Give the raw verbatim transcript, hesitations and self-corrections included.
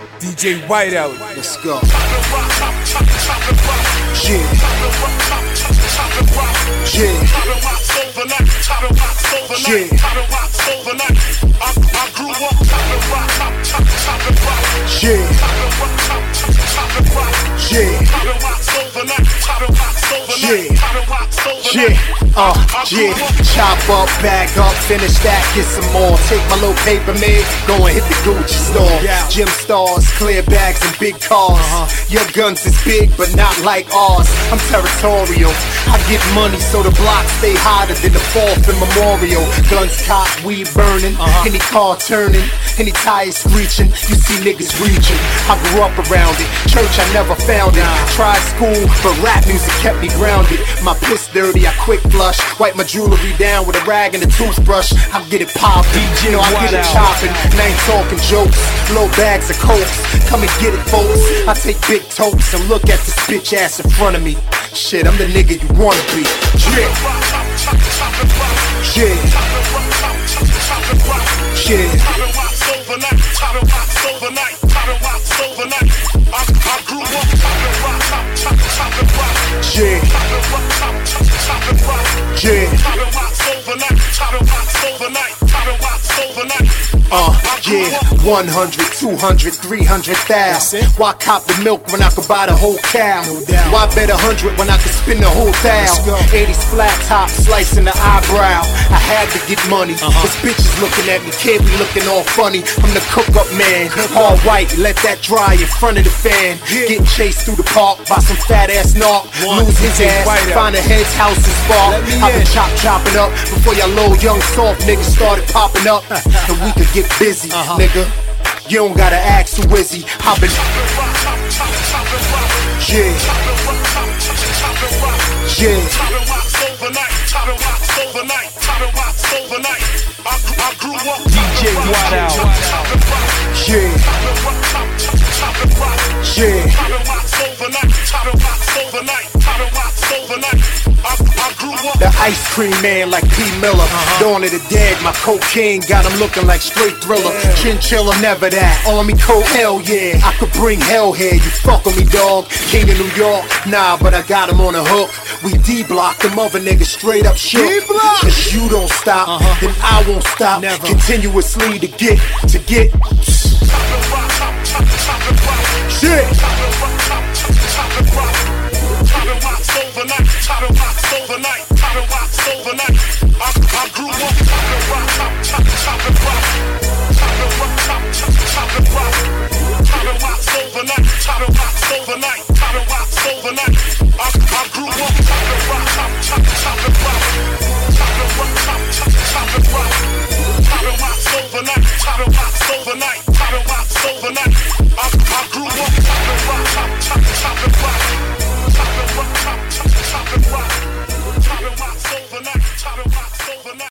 D J Whiteout. Let's go. Yeah. Yeah. Yeah. I grew up Yeah. Yeah. Yeah. Yeah. Uh, yeah. Chop up, bag up, finish that, get some more. Take my little paper made, go and hit the Gucci store. Yeah. Gym stars, clear bags and big cars. Uh-huh. Your guns is big, but not like ours. I'm territorial. I get money so the block stay hotter than the fourth and Memorial. Guns cocked, weed burning, Uh-huh. any car turning, any tires screeching. You see niggas reaching. I grew up around it. Church I never found it. Tried school, but rap music kept me grounded. My piss dirty, I quick flush. Wipe my jewelry down with a rag and a toothbrush. I get it poppin', you know I get it chopping. Now ain't talking jokes, low bags of cokes. Come and get it, folks. I take big totes and look at this bitch ass in front of me. Shit, I'm the nigga you wanna be. Yeah. Yeah. Yeah. I grew up Yeah. Yeah. Uh, yeah, one hundred, two hundred, three hundred thousand. Why cop the milk when I could buy the whole cow? Why bet a hundred when I could spin the whole thousand? eighties flat top, slicing the eyebrow. I had to get money. This bitch is looking at me, can't be looking all funny. I'm the cook-up man, all white, let that dry in front of the fan. Getting chased through the park by some fat-ass narc. Lose his ass, find a head's house and spark. I've been chop chopping up before y'all little young soft niggas started popping up. And we could get busy, uh-huh. nigga. You don't gotta ask who is he. I've been Yeah. Yeah. D J Whiteout. Yeah. Yeah. The ice cream man like P. Miller. Uh-huh. Dawn of the Dead, my cocaine got him looking like straight Thriller. Yeah. Chinchilla, never that. Army code, hell yeah. I could bring hell here. You fuck with me, dog. King of New York, nah, but I got him on a hook. We D-block them other niggas straight up shook. D-block. Cause you don't stop, uh-huh. then I won't stop. Never. Continuously to get, to get.